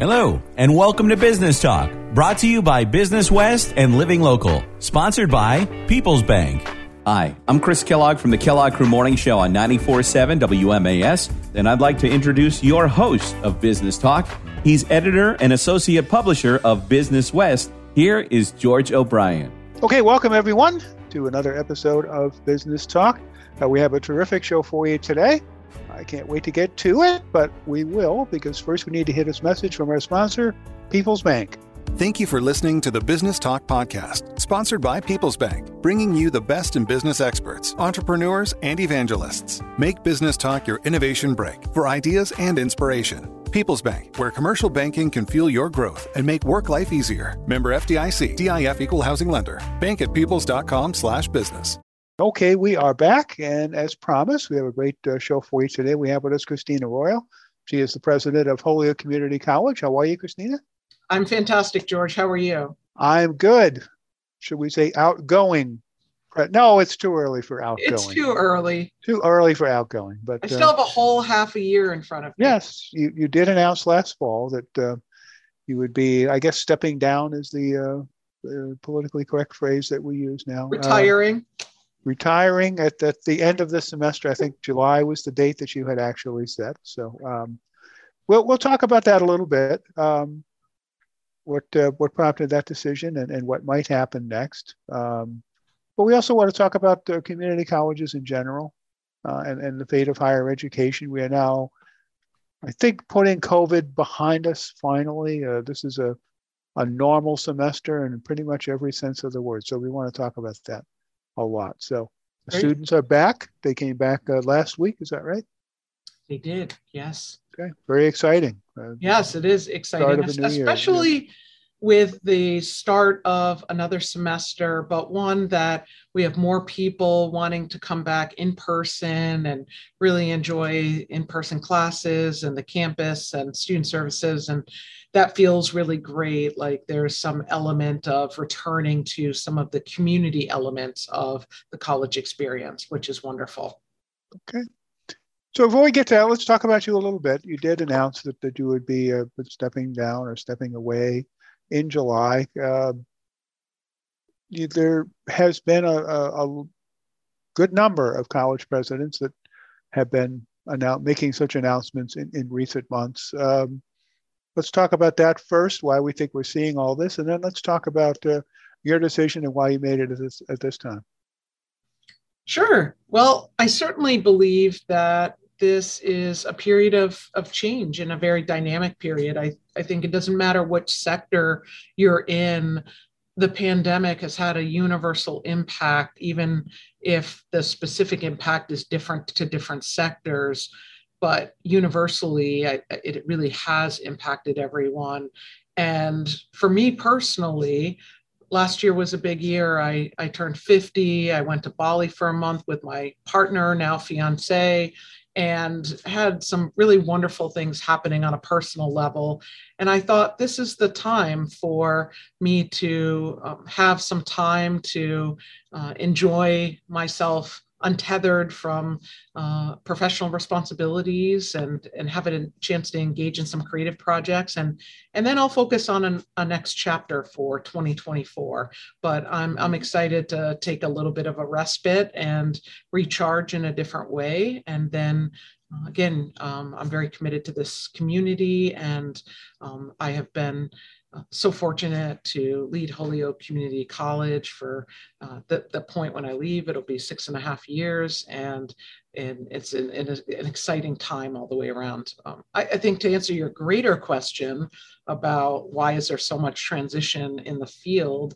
Hello, and welcome to Business Talk, brought to you by Business West and Living Local, sponsored by People's Bank. Hi, I'm Chris Kellogg from the Kellogg Crew Morning Show on 94.7 WMAS, and I'd like to introduce your host of Business Talk. He's editor and associate publisher of Business West. Here is George O'Brien. Okay, welcome everyone to another episode of Business Talk. We have a terrific show for you today. I can't wait to get to it, but we will, because first we need to hit this message from our sponsor, People's Bank. Thank you for listening to the Business Talk podcast, sponsored by People's Bank, bringing you the best in business experts, entrepreneurs, and evangelists. Make Business Talk your innovation break for ideas and inspiration. People's Bank, where commercial banking can fuel your growth and make work life easier. Member FDIC, DIF Equal Housing Lender. Bankatpeoples.com/business. Okay, we are back, and as promised, we have a great show for you today. We have with us Christina Royal. She is the president of Holyoke Community College. How are you, Christina? I'm fantastic, George. How are you? I'm good. Should we say outgoing? No, it's too early for outgoing. It's too early. Too early for outgoing. But I still have a whole half a year in front of me. Yes, you did announce last fall that you would be, I guess, stepping down is the politically correct phrase that we use now. Retiring at the end of this semester. I think July was the date that you had actually set. So we'll talk about that a little bit. What prompted that decision and what might happen next. But we also want to talk about community colleges in general and the fate of higher education. We are now, I think, putting COVID behind us finally. This is a normal semester in pretty much every sense of the word. So we want to talk about that a lot. So the students are back. They came back last week. Is that right? They did. Yes. Okay. Very exciting. Yes, it is exciting, especially with the start of another semester, but one that we have more people wanting to come back in person and really enjoy in-person classes and the campus and student services. And that feels really great. Like there's some element of returning to some of the community elements of the college experience, which is wonderful. Okay. So before we get to that, let's talk about you a little bit. You did announce that you would be stepping down or stepping away in July. There has been a good number of college presidents that have been making such announcements in recent months. Let's talk about that first, why we think we're seeing all this, and then let's talk about your decision and why you made it at this time. Sure. Well, I certainly believe that this is a period of change and a very dynamic period. I think it doesn't matter which sector you're in, the pandemic has had a universal impact, even if the specific impact is different to different sectors. But universally, it really has impacted everyone. And for me personally, last year was a big year. I turned 50. I went to Bali for a month with my partner, now fiance, and had some really wonderful things happening on a personal level. And I thought this is the time for me to have some time to enjoy myself untethered from professional responsibilities and have a chance to engage in some creative projects. And then I'll focus on a next chapter for 2024. But I'm excited to take a little bit of a respite and recharge in a different way. And then again, I'm very committed to this community, and I have been so fortunate to lead Holyoke Community College for the point when I leave. It'll be 6.5 years, and it's an exciting time all the way around. I think to answer your greater question about why is there so much transition in the field,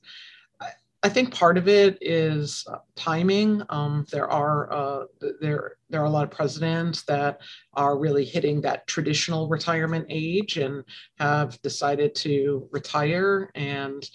I think part of it is timing. There are a lot of presidents that are really hitting that traditional retirement age and have decided to retire and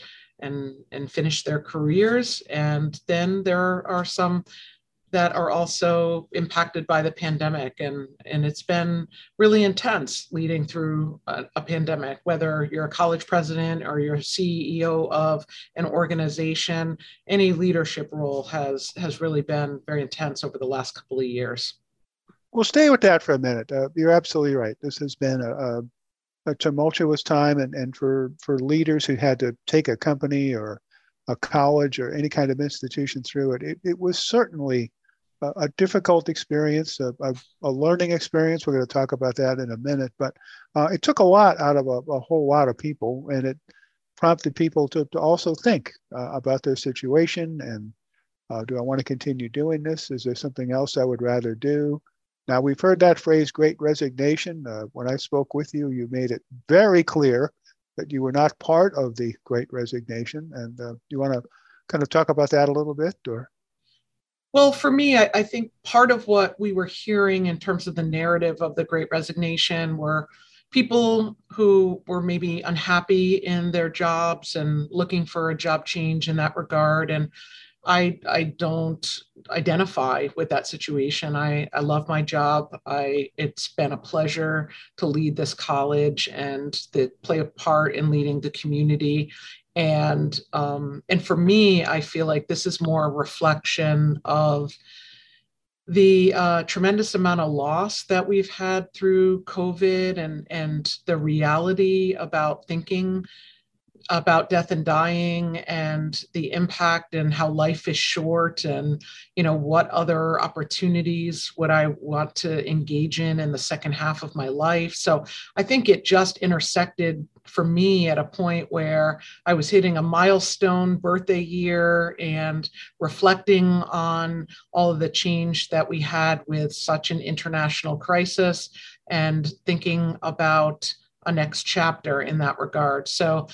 finish their careers. And then there are some that are also impacted by the pandemic. And it's been really intense leading through a pandemic, whether you're a college president or you're CEO of an organization, any leadership role has really been very intense over the last couple of years. We'll stay with that for a minute. You're absolutely right. This has been a tumultuous time, and for leaders who had to take a company or a college or any kind of institution through it, it was certainly a difficult experience, a learning experience. We're going to talk about that in a minute, but it took a lot out of a whole lot of people, and it prompted people to also think about their situation and do I want to continue doing this? Is there something else I would rather do? Now, we've heard that phrase, great resignation. When I spoke with you, you made it very clear that you were not part of the great resignation. And you want to kind of talk about that a little bit? Or? Well, for me, I think part of what we were hearing in terms of the narrative of the great resignation were people who were maybe unhappy in their jobs and looking for a job change in that regard. And I don't identify with that situation. I love my job. It's been a pleasure to lead this college and to play a part in leading the community. And for me, I feel like this is more a reflection of the tremendous amount of loss that we've had through COVID and the reality about thinking about death and dying and the impact and how life is short and, what other opportunities would I want to engage in the second half of my life. So I think it just intersected for me at a point where I was hitting a milestone birthday year and reflecting on all of the change that we had with such an international crisis and thinking about a next chapter in that regard. So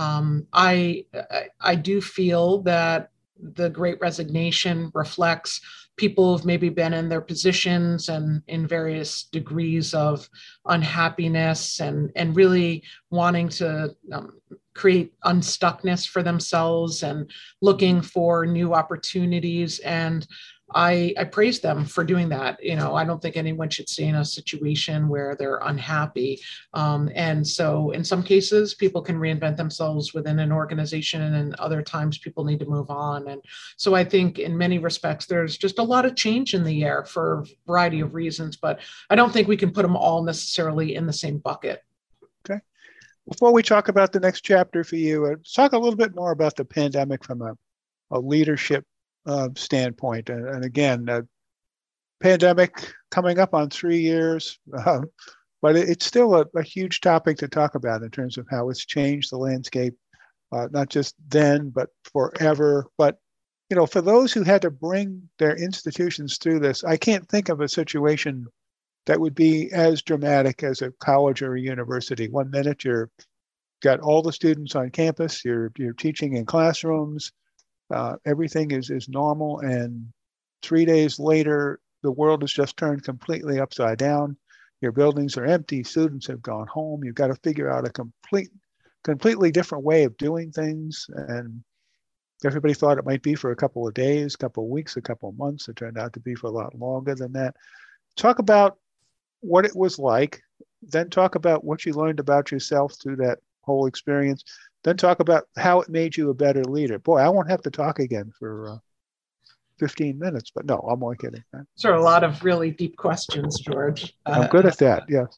I do feel that the Great Resignation reflects people who've maybe been in their positions and in various degrees of unhappiness and really wanting to create unstuckness for themselves and looking for new opportunities. And I praise them for doing that. I don't think anyone should stay in a situation where they're unhappy. And so in some cases, people can reinvent themselves within an organization, and other times people need to move on. And so I think in many respects, there's just a lot of change in the air for a variety of reasons, but I don't think we can put them all necessarily in the same bucket. Okay. Before we talk about the next chapter for you, let's talk a little bit more about the pandemic from a leadership standpoint. And again, pandemic coming up on 3 years, but it's still a huge topic to talk about in terms of how it's changed the landscape, not just then, but forever. But, for those who had to bring their institutions through this, I can't think of a situation that would be as dramatic as a college or a university. One minute you've got all the students on campus, you're teaching in classrooms, everything is normal, and 3 days later, the world has just turned completely upside down. Your buildings are empty. Students have gone home. You've got to figure out a completely different way of doing things. And everybody thought it might be for a couple of days, a couple of weeks, a couple of months. It turned out to be for a lot longer than that. Talk about what it was like, then talk about what you learned about yourself through that whole experience. Then talk about how it made you a better leader. Boy, I won't have to talk again for 15 minutes, but no, I'm only kidding. Those are a lot of really deep questions, George. I'm good at that, yes.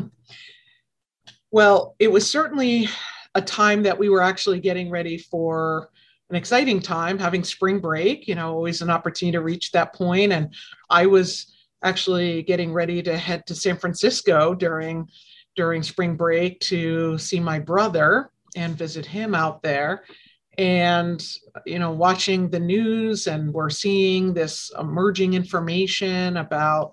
Well, it was certainly a time that we were actually getting ready for an exciting time, having spring break, always an opportunity to reach that point. And I was actually getting ready to head to San Francisco during spring break to see my brother and visit him out there. And, watching the news, and we're seeing this emerging information about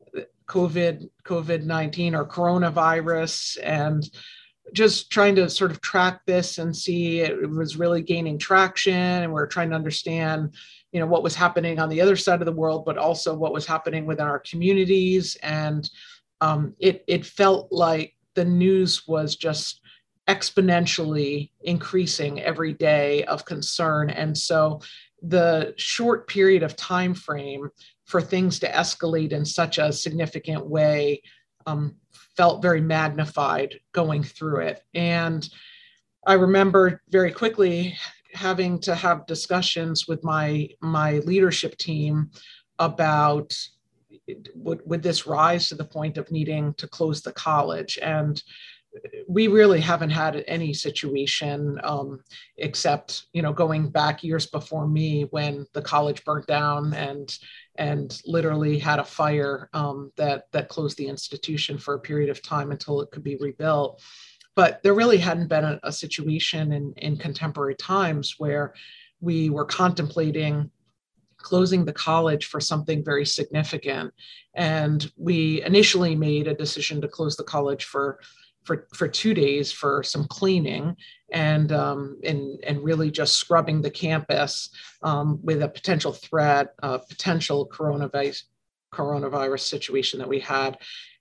COVID-19 or coronavirus, and just trying to sort of track this and see it was really gaining traction. And we're trying to understand, what was happening on the other side of the world, but also what was happening within our communities. And it felt like the news was just exponentially increasing every day of concern. And so the short period of time frame for things to escalate in such a significant way felt very magnified going through it. And I remember very quickly having to have discussions with my leadership team about would this rise to the point of needing to close the college. And we really haven't had any situation except, going back years before me when the college burnt down and literally had a fire that closed the institution for a period of time until it could be rebuilt. But there really hadn't been a situation in contemporary times where we were contemplating closing the college for something very significant. And we initially made a decision to close the college for 2 days for some cleaning and really just scrubbing the campus with a potential threat, potential coronavirus situation that we had.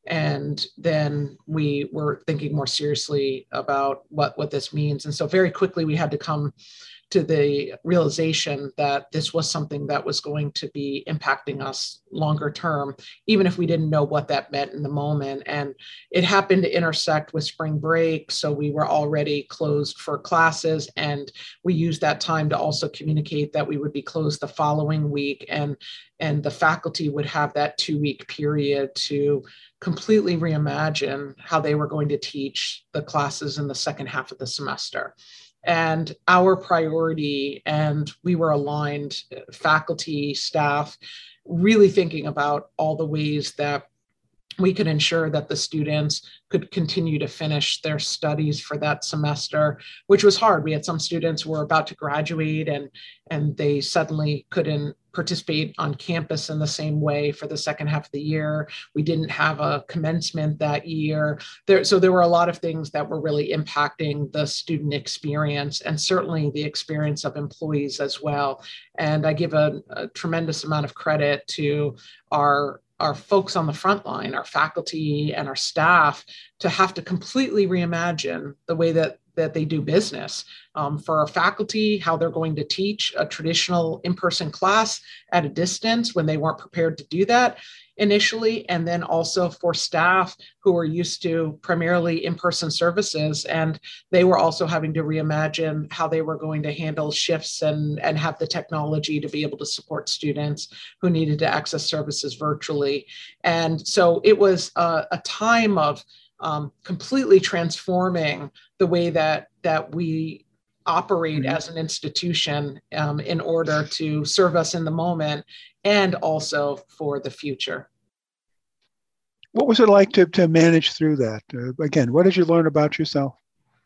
And then we were thinking more seriously about what this means. And so very quickly we had to come to the realization that this was something that was going to be impacting us longer term, even if we didn't know what that meant in the moment. And it happened to intersect with spring break. So we were already closed for classes. And we used that time to also communicate that we would be closed the following week. And the faculty would have that 2-week period to completely reimagine how they were going to teach the classes in the second half of the semester. And our priority, and we were aligned, faculty, staff, really thinking about all the ways that we could ensure that the students could continue to finish their studies for that semester, which was hard. We had some students who were about to graduate and they suddenly couldn't participate on campus in the same way for the second half of the year. We didn't have a commencement that year. So there were a lot of things that were really impacting the student experience and certainly the experience of employees as well. And I give a tremendous amount of credit to our folks on the front line, our faculty and our staff, to have to completely reimagine the way that they do business. For our faculty, how they're going to teach a traditional in-person class at a distance when they weren't prepared to do that initially, and then also for staff who are used to primarily in-person services, and they were also having to reimagine how they were going to handle shifts and have the technology to be able to support students who needed to access services virtually. And so it was a time of completely transforming the way that we operate as an institution in order to serve us in the moment and also for the future. What was it like to manage through that? Again, what did you learn about yourself?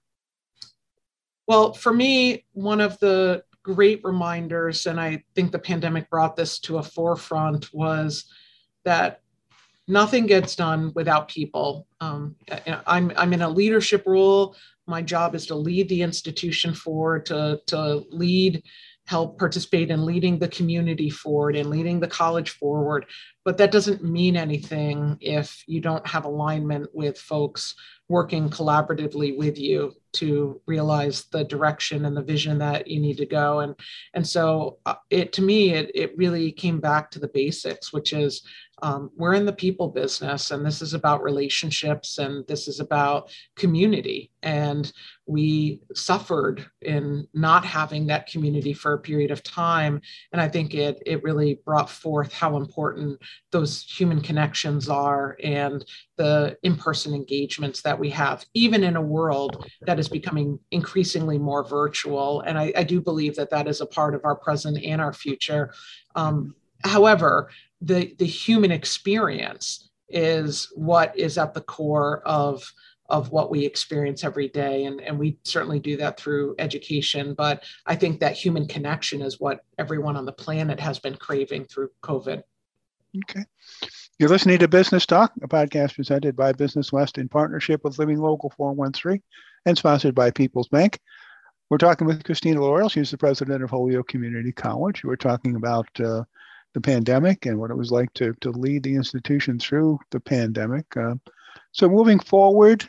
Well, for me, one of the great reminders, and I think the pandemic brought this to a forefront, was that nothing gets done without people. I'm in a leadership role. My job is to lead the institution forward, to lead, help participate in leading the community forward and leading the college forward. But that doesn't mean anything if you don't have alignment with folks working collaboratively with you to realize the direction and the vision that you need to go. And so to me, it really came back to the basics, which is we're in the people business, and this is about relationships, and this is about community. And we suffered in not having that community for a period of time. And I think it really brought forth how important those human connections are and the in-person engagements that we have, even in a world that is becoming increasingly more virtual. And I do believe that is a part of our present and our future. However, the human experience is what is at the core of what we experience every day. And we certainly do that through education. But I think that human connection is what everyone on the planet has been craving through COVID. Okay. You're listening to Business Talk, a podcast presented by Business West in partnership with Living Local 413 and sponsored by People's Bank. We're talking with Christina Laurel. She's the president of Holyoke Community College. We're talking about the pandemic and what it was like to lead the institution through the pandemic. So moving forward,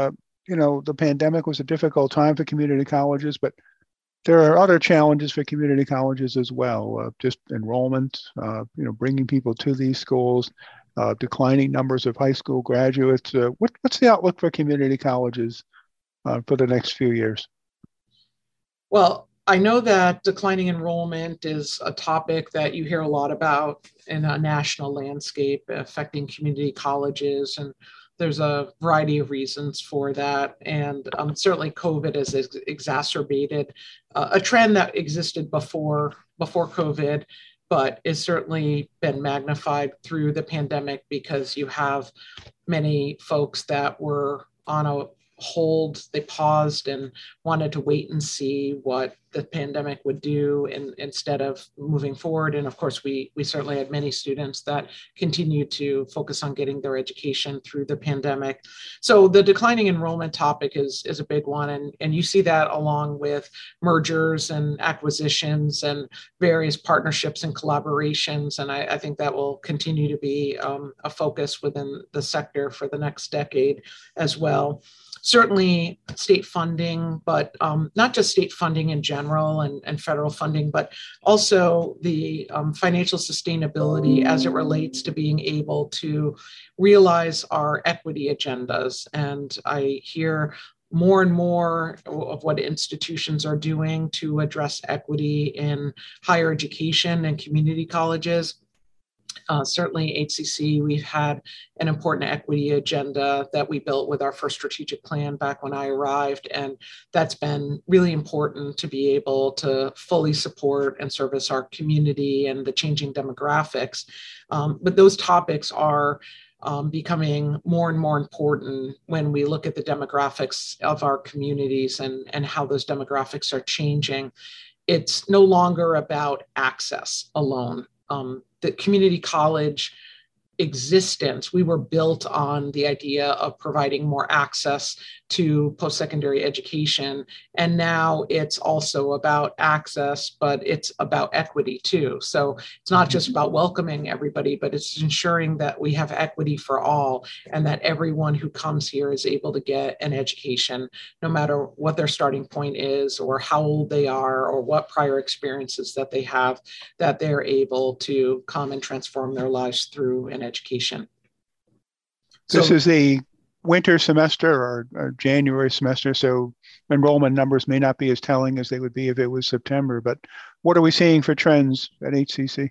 the pandemic was a difficult time for community colleges, but there are other challenges for community colleges as well. Just enrollment, bringing people to these schools, declining numbers of high school graduates. What's the outlook for community colleges for the next few years? Well, I know that declining enrollment is a topic that you hear a lot about in a national landscape affecting community colleges. And there's a variety of reasons for that. And certainly COVID has exacerbated a trend that existed before COVID, but it's certainly been magnified through the pandemic because you have many folks that were on a hold. They paused and wanted to wait and see what the pandemic would do instead of moving forward. And of course, we certainly had many students that continued to focus on getting their education through the pandemic. So the declining enrollment topic is a big one. And you see that along with mergers and acquisitions and various partnerships and collaborations. And I think that will continue to be a focus within the sector for the next decade as well. Certainly state funding, but not just state funding in general and federal funding, but also the financial sustainability as it relates to being able to realize our equity agendas. And I hear more and more of what institutions are doing to address equity in higher education and community colleges. Certainly HCC, we've had an important equity agenda that we built with our first strategic plan back when I arrived. And that's been really important to be able to fully support and service our community and the changing demographics. But those topics are becoming more and more important when we look at the demographics of our communities and how those demographics are changing. It's no longer about access alone. The community college existence, we were built on the idea of providing more access to post-secondary education. And now it's also about access, but it's about equity too. So it's not just about welcoming everybody, but it's ensuring that we have equity for all and that everyone who comes here is able to get an education, no matter what their starting point is or how old they are or what prior experiences that they have, that they're able to come and transform their lives through an education. This is the winter semester or January semester, so enrollment numbers may not be as telling as they would be if it was September, but what are we seeing for trends at HCC?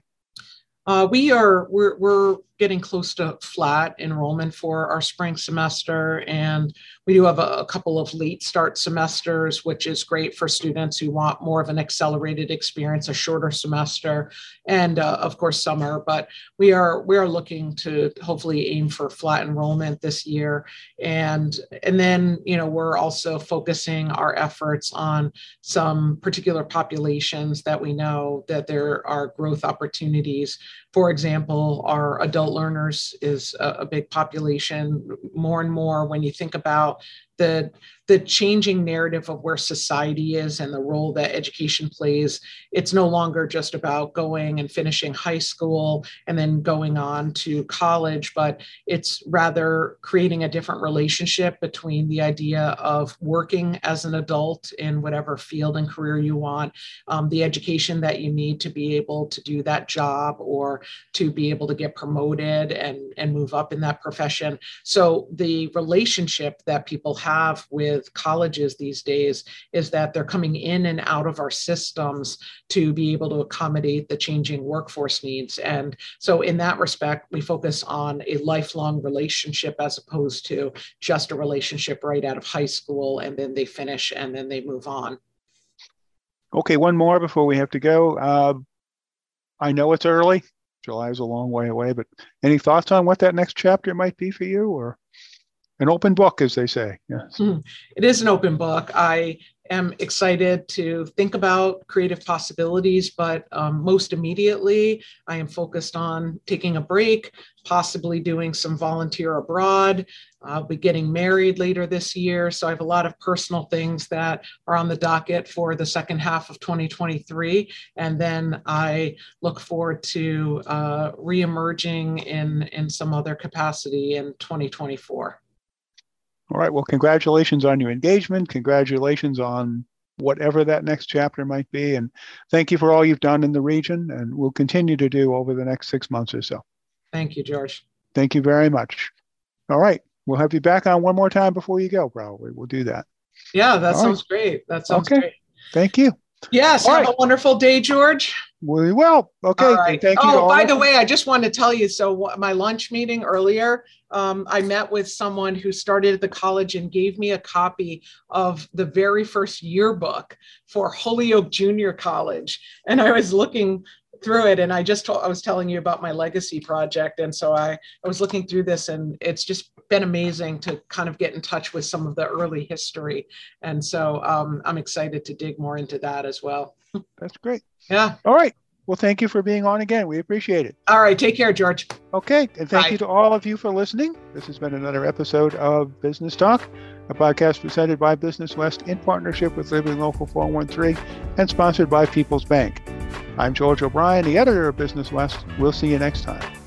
We're getting close to flat enrollment for our spring semester, and we do have a couple of late start semesters, which is great for students who want more of an accelerated experience, a shorter semester, and of course summer. But we are looking to hopefully aim for flat enrollment this year, and then we're also focusing our efforts on some particular populations that we know that there are growth opportunities. For example, our adult learners is a big population. More and more, when you think about the changing narrative of where society is and the role that education plays, it's no longer just about going and finishing high school and then going on to college, but it's rather creating a different relationship between the idea of working as an adult in whatever field and career you want, the education that you need to be able to do that job or to be able to get promoted and move up in that profession. So the relationship that people have with colleges these days is that they're coming in and out of our systems to be able to accommodate the changing workforce needs. And so in that respect, we focus on a lifelong relationship as opposed to just a relationship right out of high school and then they finish and then they move on. Okay, one more before we have to go. I know it's early. July is a long way away, but any thoughts on what that next chapter might be for you, or an open book, as they say? Yes. It is an open book. I am excited to think about creative possibilities, but most immediately, I am focused on taking a break, possibly doing some volunteer abroad. I'll be getting married later this year. So I have a lot of personal things that are on the docket for the second half of 2023. And then I look forward to reemerging in some other capacity in 2024. All right. Well, congratulations on your engagement. Congratulations on whatever that next chapter might be. And thank you for all you've done in the region and will continue to do over the next 6 months or so. Thank you, George. Thank you very much. All right. We'll have you back on one more time before you go, probably. We'll do that. Yeah, that sounds great. That sounds great. Thank you. Yes. Have a wonderful day, George. Well, okay. All right. Thank you. Oh, by the way, I just wanted to tell you, so my lunch meeting earlier, I met with someone who started at the college and gave me a copy of the very first yearbook for Holyoke Junior College. And I was looking through it, and I was telling you about my legacy project. And so I was looking through this, and it's just been amazing to kind of get in touch with some of the early history. And so I'm excited to dig more into that as well. That's great. Yeah. All right. Well, thank you for being on again. We appreciate it. All right. Take care, George. Okay. And thank you to all of you for listening. This has been another episode of Business Talk, a podcast presented by Business West in partnership with Living Local 413 and sponsored by People's Bank. I'm George O'Brien, the editor of Business West. We'll see you next time.